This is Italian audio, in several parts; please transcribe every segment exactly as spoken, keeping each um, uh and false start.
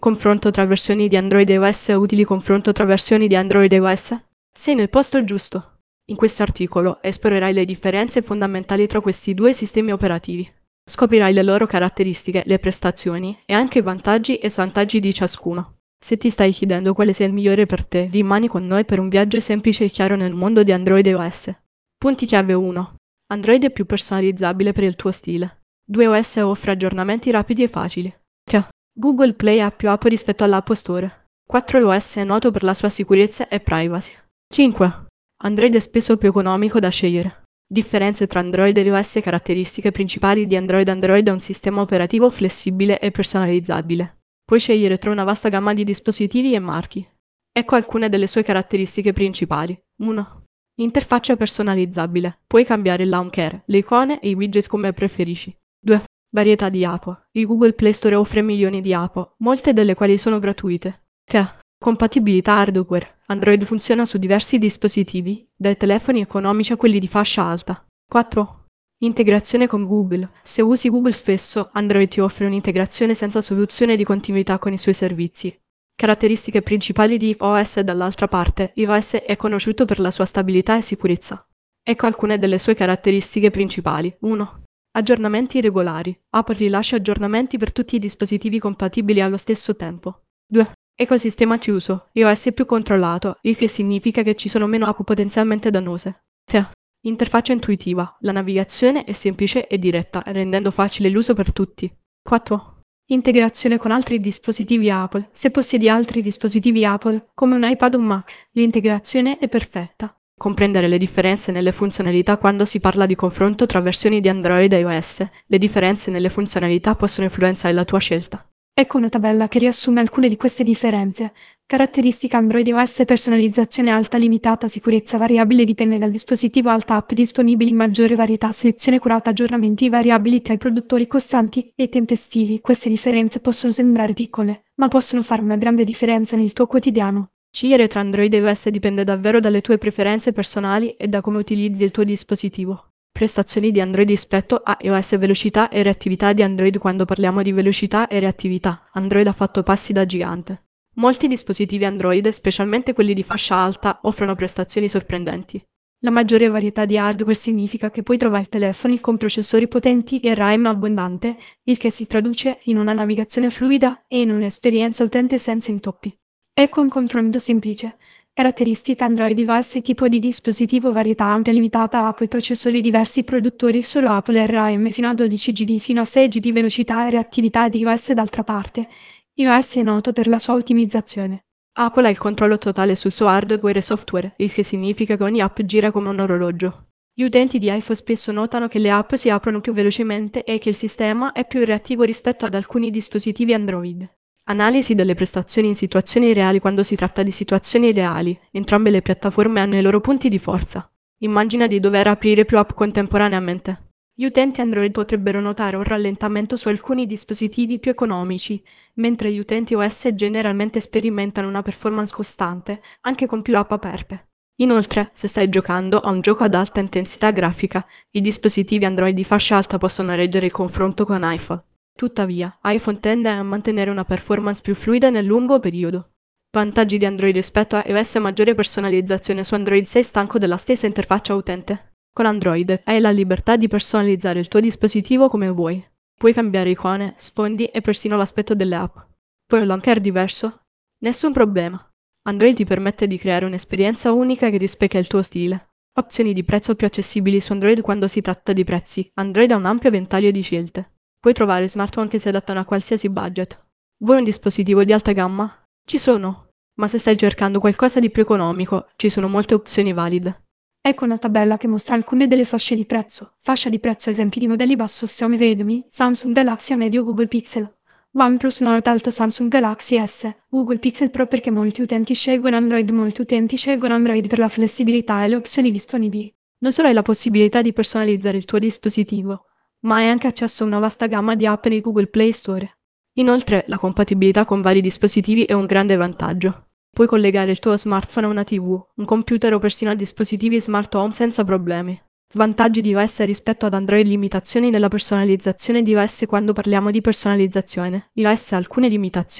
Confronto tra versioni di Android e iOS utili. Confronto tra versioni di Android e iOS? Sei nel posto giusto. In questo articolo esplorerai le differenze fondamentali tra questi due sistemi operativi. Scoprirai le loro caratteristiche, le prestazioni e anche i vantaggi e svantaggi di ciascuno. Se ti stai chiedendo quale sia il migliore per te, rimani con noi per un viaggio semplice e chiaro nel mondo di Android e iOS. Punti chiave uno. Android è più personalizzabile per il tuo stile. due iOS offre aggiornamenti rapidi e facili. tre. Google Play ha più app rispetto all'App Store. quattro. iOS è noto per la sua sicurezza e privacy. cinque. Android è spesso più economico da scegliere. Differenze tra Android e iOS. Caratteristiche principali di Android. Android è un sistema operativo flessibile e personalizzabile. Puoi scegliere tra una vasta gamma di dispositivi e marchi. Ecco alcune delle sue caratteristiche principali. uno. Interfaccia personalizzabile. Puoi cambiare il home care, le icone e i widget come preferisci. due. Varietà di app. Il Google Play Store offre milioni di app, molte delle quali sono gratuite. tre. Compatibilità hardware. Android funziona su diversi dispositivi, dai telefoni economici a quelli di fascia alta. quattro. Integrazione con Google. Se usi Google spesso, Android ti offre un'integrazione senza soluzione di continuità con i suoi servizi. Caratteristiche principali di iOS. Dall'altra parte, iOS è conosciuto per la sua stabilità e sicurezza. Ecco alcune delle sue caratteristiche principali. uno. Aggiornamenti regolari. Apple rilascia aggiornamenti per tutti i dispositivi compatibili allo stesso tempo. due. Ecosistema chiuso. iOS è più controllato, il che significa che ci sono meno app potenzialmente dannose. tre. Interfaccia intuitiva. La navigazione è semplice e diretta, rendendo facile l'uso per tutti. quattro. Integrazione con altri dispositivi Apple. Se possiedi altri dispositivi Apple, come un iPad o un Mac, l'integrazione è perfetta. Comprendere le differenze nelle funzionalità. Quando si parla di confronto tra versioni di Android e iOS, le differenze nelle funzionalità possono influenzare la tua scelta. Ecco una tabella che riassume alcune di queste differenze. Caratteristica Android e iOS. Personalizzazione alta limitata. Sicurezza variabile dipende dal dispositivo. Alta app disponibili. Maggiore varietà. Selezione curata. Aggiornamenti variabili tra i produttori. Costanti e tempestivi. Queste differenze possono sembrare piccole, ma possono fare una grande differenza nel tuo quotidiano. Scegliere tra Android e iOS dipende davvero dalle tue preferenze personali e da come utilizzi il tuo dispositivo. Prestazioni di Android rispetto a iOS. Velocità e reattività di Android. Quando parliamo di velocità e reattività, Android ha fatto passi da gigante. Molti dispositivi Android, specialmente quelli di fascia alta, offrono prestazioni sorprendenti. La maggiore varietà di hardware significa che puoi trovare telefoni con processori potenti e RAM abbondante, il che si traduce in una navigazione fluida e in un'esperienza utente senza intoppi. Ecco un confronto semplice. Caratteristica Android iOS. Tipo di dispositivo. Varietà ampia limitata. Apple. Processori diversi. Produttori solo Apple. RAM fino a dodici giga fino a sei giga. Velocità e reattività di iOS. D'altra parte, iOS è noto per la sua ottimizzazione. Apple ha il controllo totale sul suo hardware e software, il che significa che ogni app gira come un orologio. Gli utenti di iPhone spesso notano che le app si aprono più velocemente e che il sistema è più reattivo rispetto ad alcuni dispositivi Android. Analisi delle prestazioni in situazioni reali. Quando si tratta di situazioni reali, entrambe le piattaforme hanno i loro punti di forza. Immagina di dover aprire più app contemporaneamente. Gli utenti Android potrebbero notare un rallentamento su alcuni dispositivi più economici, mentre gli utenti iOS generalmente sperimentano una performance costante, anche con più app aperte. Inoltre, se stai giocando a un gioco ad alta intensità grafica, i dispositivi Android di fascia alta possono reggere il confronto con iPhone. Tuttavia, iPhone tende a mantenere una performance più fluida nel lungo periodo. Vantaggi di Android rispetto a iOS. Maggiore personalizzazione. Su Android sei stanco della stessa interfaccia utente? Con Android hai la libertà di personalizzare il tuo dispositivo come vuoi. Puoi cambiare icone, sfondi e persino l'aspetto delle app. Poi un home care diverso? Nessun problema. Android ti permette di creare un'esperienza unica che rispecchia il tuo stile. Opzioni di prezzo più accessibili su Android. Quando si tratta di prezzi, Android ha un ampio ventaglio di scelte. Puoi trovare smartphone che si adattano a qualsiasi budget. Vuoi un dispositivo di alta gamma? Ci sono. Ma se stai cercando qualcosa di più economico, ci sono molte opzioni valide. Ecco una tabella che mostra alcune delle fasce di prezzo. Fascia di prezzo. Esempi di modelli basso. Xiaomi Redmi, Samsung Galaxy A medio. Google Pixel, OnePlus Nord alto. Samsung Galaxy S, Google Pixel Pro. Perché molti utenti scelgono Android? Molti utenti scelgono Android per la flessibilità e le opzioni disponibili. Non solo hai la possibilità di personalizzare il tuo dispositivo, ma hai anche accesso a una vasta gamma di app nei Google Play Store. Inoltre, la compatibilità con vari dispositivi è un grande vantaggio. Puoi collegare il tuo smartphone a una tivù, un computer o persino a dispositivi smart home senza problemi. Svantaggi di iOS rispetto ad Android. Limitazioni nella personalizzazione di iOS. Quando parliamo di personalizzazione, iOS ha alcune limitazioni.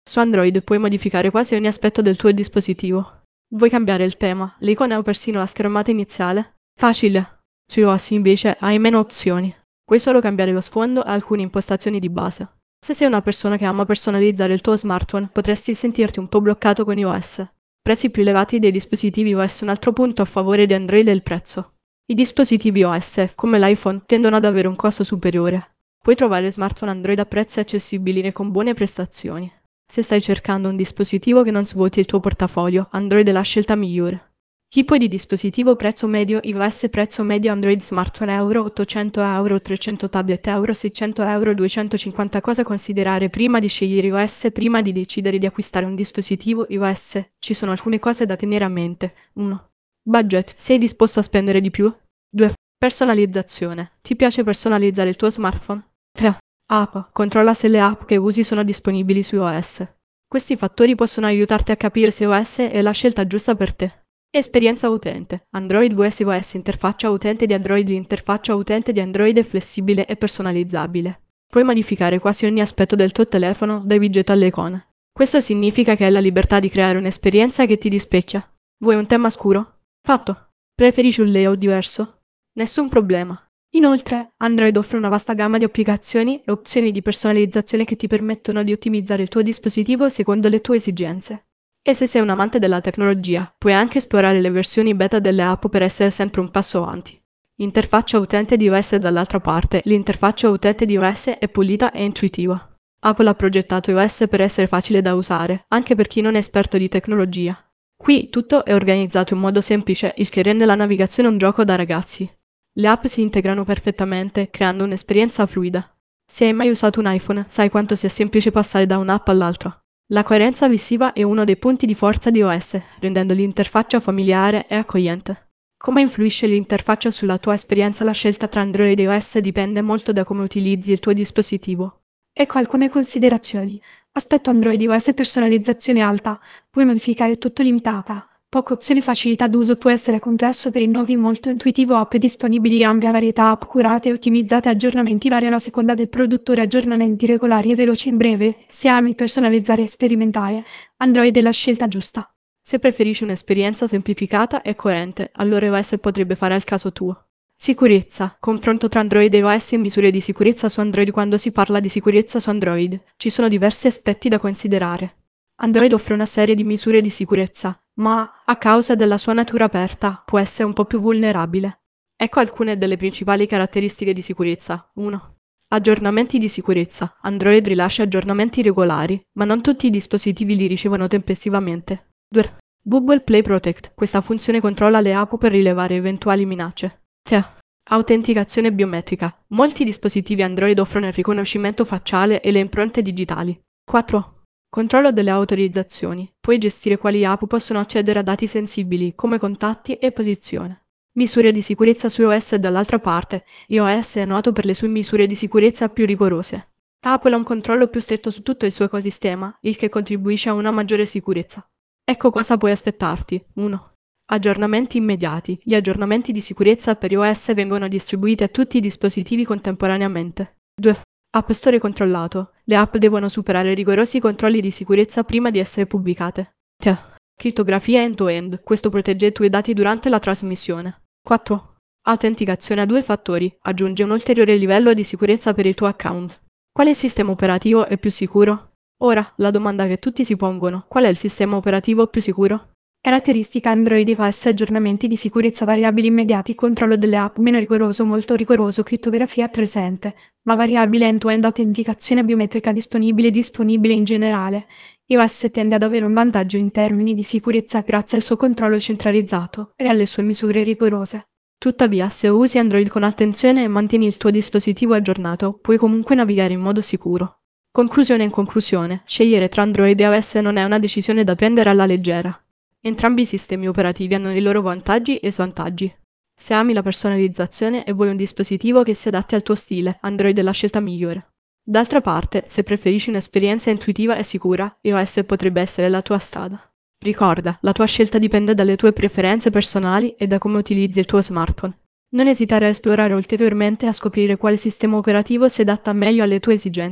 Su Android puoi modificare quasi ogni aspetto del tuo dispositivo. Vuoi cambiare il tema, l'icona o persino la schermata iniziale? Facile. Su iOS invece hai meno opzioni. Puoi solo cambiare lo sfondo e alcune impostazioni di base. Se sei una persona che ama personalizzare il tuo smartphone, potresti sentirti un po' bloccato con iOS. Prezzi più elevati dei dispositivi iOS. Un altro punto a favore di Android è il prezzo. I dispositivi iOS, come l'iPhone, tendono ad avere un costo superiore. Puoi trovare smartphone Android a prezzi accessibili e con buone prestazioni. Se stai cercando un dispositivo che non svuoti il tuo portafoglio, Android è la scelta migliore. Tipo di dispositivo: prezzo medio iOS, prezzo medio Android smartphone euro ottocento euro, trecento tablet euro, seicento euro, duecentocinquanta. Cosa considerare prima di scegliere iOS? Prima di decidere di acquistare un dispositivo iOS, ci sono alcune cose da tenere a mente. uno. Budget. Sei disposto a spendere di più? due. Personalizzazione. Ti piace personalizzare il tuo smartphone? tre. App. Controlla se le app che usi sono disponibili su iOS. Questi fattori possono aiutarti a capire se iOS è la scelta giusta per te. Esperienza utente. Android V S iOS. Interfaccia utente di Android. L'interfaccia utente di Android è flessibile e personalizzabile. Puoi modificare quasi ogni aspetto del tuo telefono, dai widget alle icone. Questo significa che hai la libertà di creare un'esperienza che ti rispecchia. Vuoi un tema scuro? Fatto. Preferisci un layout diverso? Nessun problema. Inoltre, Android offre una vasta gamma di applicazioni e opzioni di personalizzazione che ti permettono di ottimizzare il tuo dispositivo secondo le tue esigenze. E se sei un amante della tecnologia, puoi anche esplorare le versioni beta delle app per essere sempre un passo avanti. Interfaccia utente di iOS. Dall'altra parte, l'interfaccia utente di iOS è pulita e intuitiva. Apple ha progettato iOS per essere facile da usare, anche per chi non è esperto di tecnologia. Qui tutto è organizzato in modo semplice, il che rende la navigazione un gioco da ragazzi. Le app si integrano perfettamente, creando un'esperienza fluida. Se hai mai usato un iPhone, sai quanto sia semplice passare da un'app all'altra. La coerenza visiva è uno dei punti di forza di iOS, rendendo l'interfaccia familiare e accogliente. Come influisce l'interfaccia sulla tua esperienza? La scelta tra Android e iOS dipende molto da come utilizzi il tuo dispositivo. Ecco alcune considerazioni. Aspetto Android iOS. Personalizzazione alta. Puoi modificare tutto limitata. Poche opzioni. Facilità d'uso. Può essere complesso per i nuovi. Molto intuitivo. App disponibili. Ampia varietà. App curate e ottimizzate. Aggiornamenti variano a seconda del produttore. Aggiornamenti regolari e veloci in breve. Se ami personalizzare e sperimentare, Android è la scelta giusta. Se preferisci un'esperienza semplificata e coerente, allora iOS potrebbe fare al caso tuo. Sicurezza. Confronto tra Android e iOS. In misure di sicurezza su Android. Quando si parla di sicurezza su Android, ci sono diversi aspetti da considerare. Android offre una serie di misure di sicurezza, ma, a causa della sua natura aperta, può essere un po' più vulnerabile. Ecco alcune delle principali caratteristiche di sicurezza. uno. Aggiornamenti di sicurezza. Android rilascia aggiornamenti regolari, ma non tutti i dispositivi li ricevono tempestivamente. due. Google Play Protect. Questa funzione controlla le app per rilevare eventuali minacce. tre. Autenticazione biometrica. Molti dispositivi Android offrono il riconoscimento facciale e le impronte digitali. quattro. Controllo delle autorizzazioni. Puoi gestire quali app possono accedere a dati sensibili, come contatti e posizione. Misure di sicurezza su iOS. Dall'altra parte, iOS è noto per le sue misure di sicurezza più rigorose. Apple ha un controllo più stretto su tutto il suo ecosistema, il che contribuisce a una maggiore sicurezza. Ecco cosa puoi aspettarti. uno. Aggiornamenti immediati. Gli aggiornamenti di sicurezza per iOS vengono distribuiti a tutti i dispositivi contemporaneamente. due. App Store controllato. Le app devono superare rigorosi controlli di sicurezza prima di essere pubblicate. tre. Crittografia end-to-end. Questo protegge i tuoi dati durante la trasmissione. quattro. Autenticazione a due fattori. Aggiunge un ulteriore livello di sicurezza per il tuo account. Quale sistema operativo è più sicuro? Ora, la domanda che tutti si pongono: qual è il sistema operativo più sicuro? Caratteristica Android iOS. Aggiornamenti di sicurezza variabili immediati. Controllo delle app meno rigoroso. Molto rigoroso. Crittografia presente, ma variabile. End-to-end. Autenticazione biometrica disponibile. Disponibile in generale. iOS tende ad avere un vantaggio in termini di sicurezza grazie al suo controllo centralizzato e alle sue misure rigorose. Tuttavia, se usi Android con attenzione e mantieni il tuo dispositivo aggiornato, puoi comunque navigare in modo sicuro. Conclusione in conclusione, scegliere tra Android e iOS non è una decisione da prendere alla leggera. Entrambi i sistemi operativi hanno i loro vantaggi e svantaggi. Se ami la personalizzazione e vuoi un dispositivo che si adatti al tuo stile, Android è la scelta migliore. D'altra parte, se preferisci un'esperienza intuitiva e sicura, iOS potrebbe essere la tua strada. Ricorda, la tua scelta dipende dalle tue preferenze personali e da come utilizzi il tuo smartphone. Non esitare a esplorare ulteriormente e a scoprire quale sistema operativo si adatta meglio alle tue esigenze.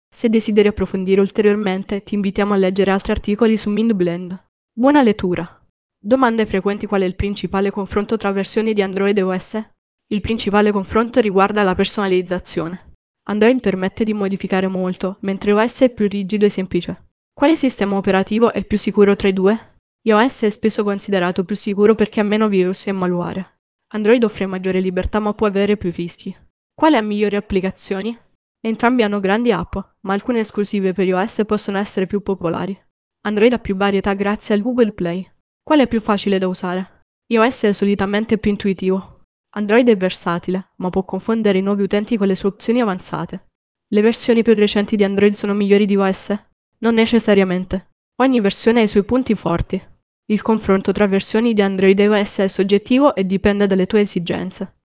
Se desideri approfondire ulteriormente, ti invitiamo a leggere altri articoli su MindBlend. Buona lettura! Domande frequenti: qual è il principale confronto tra versioni di Android e O S? Il principale confronto riguarda la personalizzazione. Android permette di modificare molto, mentre O S è più rigido e semplice. Quale sistema operativo è più sicuro tra i due? iOS è spesso considerato più sicuro perché ha meno virus e malware. Android offre maggiore libertà ma può avere più rischi. Quale ha migliori applicazioni? Entrambi hanno grandi app, ma alcune esclusive per iOS possono essere più popolari. Android ha più varietà grazie al Google Play. Qual è più facile da usare? iOS è solitamente più intuitivo. Android è versatile, ma può confondere i nuovi utenti con le sue opzioni avanzate. Le versioni più recenti di Android sono migliori di iOS? Non necessariamente. Ogni versione ha i suoi punti forti. Il confronto tra versioni di Android e iOS è soggettivo e dipende dalle tue esigenze.